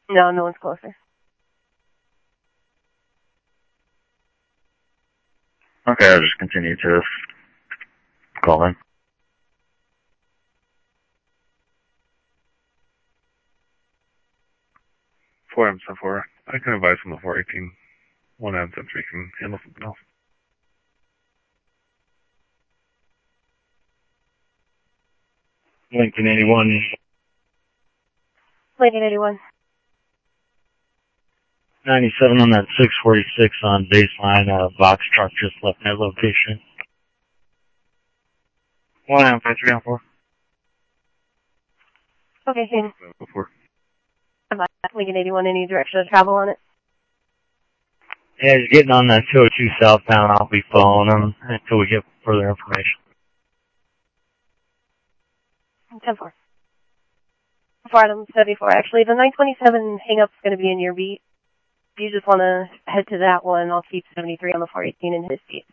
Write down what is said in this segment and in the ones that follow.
No, no one's closer. Okay, I'll just continue to call in. 4M4. I can advise on the 418. 1M3 can handle something else. Lincoln 81. Lincoln 81. 97 on that 646 on baseline. Box truck just left that location. 1M53 on 4. Okay, Shane. Before. Lincoln 81, any direction of travel on it? Yeah, he's getting on that 202 southbound. I'll be following him until we get further information. 10-4. 4 Adam 74. Actually, the 927 hang-up's going to be in your beat. If you just want to head to that one, I'll keep 73 on the 418 in his beat.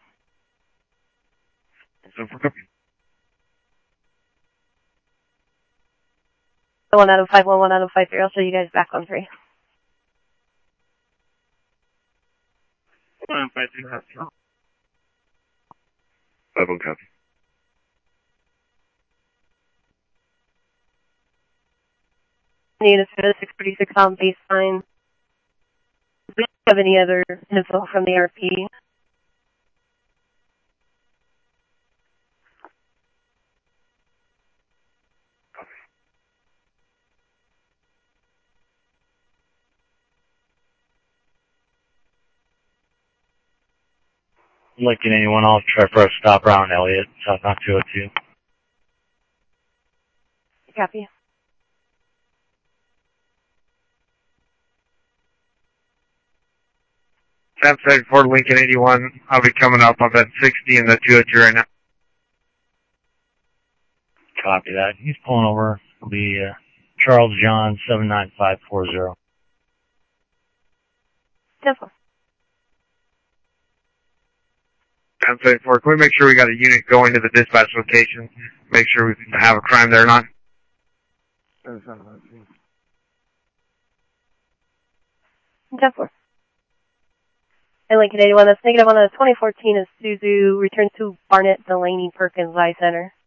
So for copy. So 1 out of 5, 1 out of 5, 3. I'll show you guys back on 3. 1M53. 5-1 copy. Need a 636 on baseline. Do you have any other info from the RP? Lincoln 81, I'll try for a stop around Elliott, southbound 202. Copy. Sam 74, Lincoln 81. I'll be coming up on that 60 and the 202 right now. Copy that. He's pulling over. It'll be Charles John 79540. 10-4. Sam 74, can we make sure we got a unit going to the dispatch location? Make sure we have a crime there or not? 10-4. And Lincoln 81, that's negative on the 2014 is Suzu, return to Barnett Delaney Perkins Eye Center.